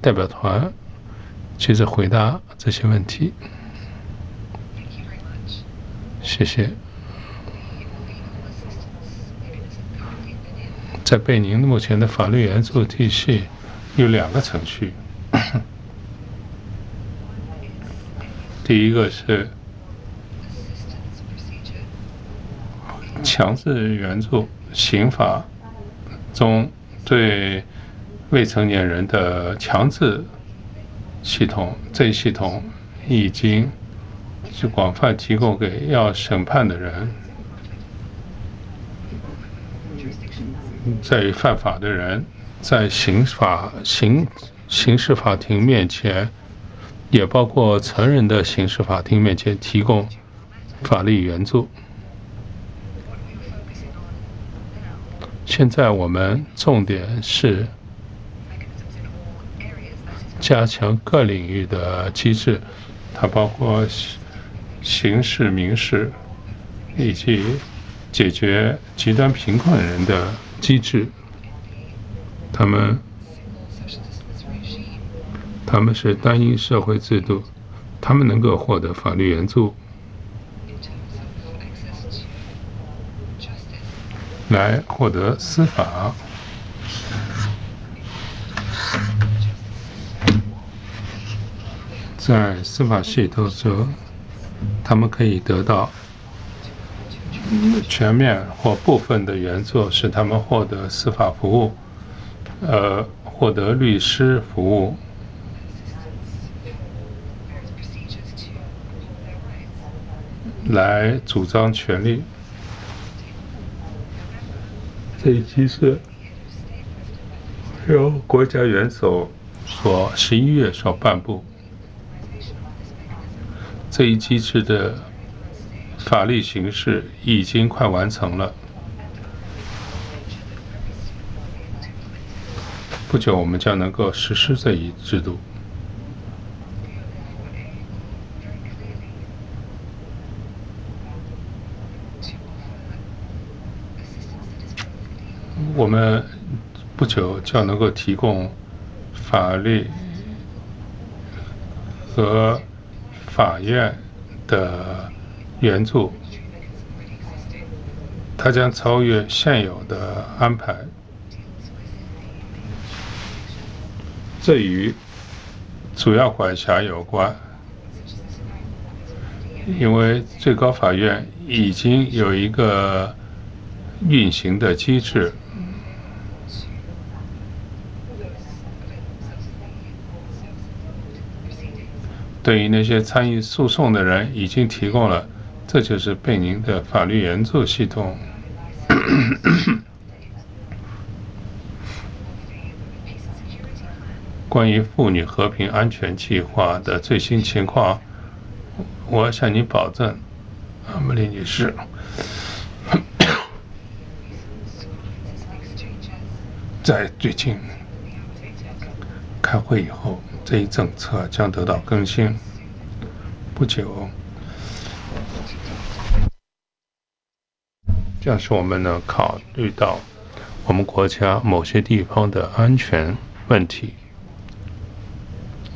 代表团接着回答这些问题。谢谢。在贝宁目前的法律援助体系有2个程序，第一个是强制援助，刑法中对未成年人的强制系统，这一系统已经是广泛提供给要审判的人，在于犯法的人在刑事法庭面前，也包括成人的刑事法庭面前提供法律援助。现在我们重点是加强各领域的机制，它包括刑事、民事以及解决极端贫困人的机制。他们是单一社会制度，他们能够获得法律援助，来获得司法。在司法系统中，他们可以得到全面或部分的援助，使他们获得司法服务，获得律师服务，来主张权利。这一机制由国家元首11月所颁布。这一机制的法律形式已经快完成了。不久，我们将能够实施这一制度。我们不久就能够提供法律和法院的援助，它将超越现有的安排。这与主要管辖有关，因为最高法院已经有一个运行的机制，对于那些参与诉讼的人已经提供了，这就是贝宁的法律援助系统。关于妇女和平安全计划的最新情况，我向你保证，阿姆丽女士，在最近开会以后，这一政策将得到更新。不久，这样使我们能考虑到我们国家某些地方的安全问题。